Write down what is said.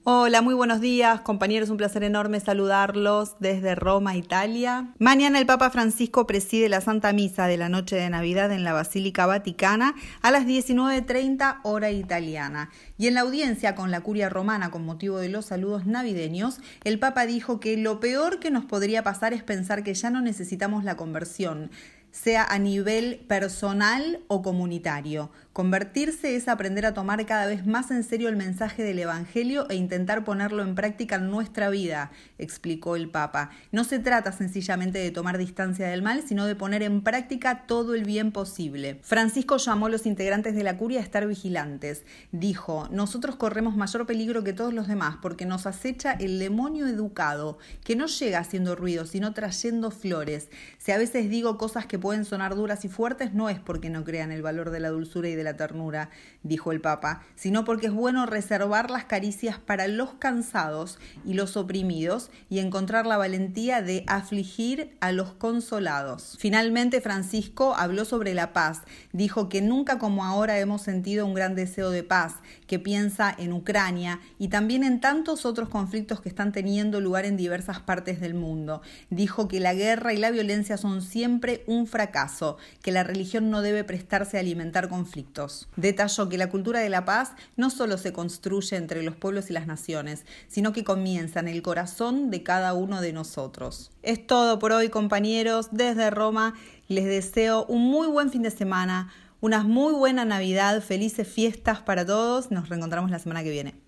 Hola, muy buenos días, compañeros, un placer enorme saludarlos desde Roma, Italia. Mañana el Papa Francisco preside la Santa Misa de la noche de Navidad en la Basílica Vaticana a las 19:30 hora italiana. Y en la audiencia con la Curia Romana con motivo de los saludos navideños, el Papa dijo que lo peor que nos podría pasar es pensar que ya no necesitamos la conversión, sea a nivel personal o comunitario. Convertirse es aprender a tomar cada vez más en serio el mensaje del Evangelio e intentar ponerlo en práctica en nuestra vida, explicó el Papa. No se trata sencillamente de tomar distancia del mal, sino de poner en práctica todo el bien posible. Francisco llamó a los integrantes de la Curia a estar vigilantes. Dijo: nosotros corremos mayor peligro que todos los demás porque nos acecha el demonio educado, que no llega haciendo ruido, sino trayendo flores. Si a veces digo cosas que pueden sonar duras y fuertes, no es porque no crean el valor de la dulzura y de la ternura, dijo el Papa, sino porque es bueno reservar las caricias para los cansados y los oprimidos y encontrar la valentía de afligir a los consolados. Finalmente, Francisco habló sobre la paz. Dijo que nunca como ahora hemos sentido un gran deseo de paz, que piensa en Ucrania y también en tantos otros conflictos que están teniendo lugar en diversas partes del mundo. Dijo que la guerra y la violencia son siempre un fracaso, que la religión no debe prestarse a alimentar conflictos. Detalló que la cultura de la paz no solo se construye entre los pueblos y las naciones, sino que comienza en el corazón de cada uno de nosotros. Es todo por hoy, compañeros. Desde Roma les deseo un muy buen fin de semana, una muy buena Navidad, felices fiestas para todos. Nos reencontramos la semana que viene.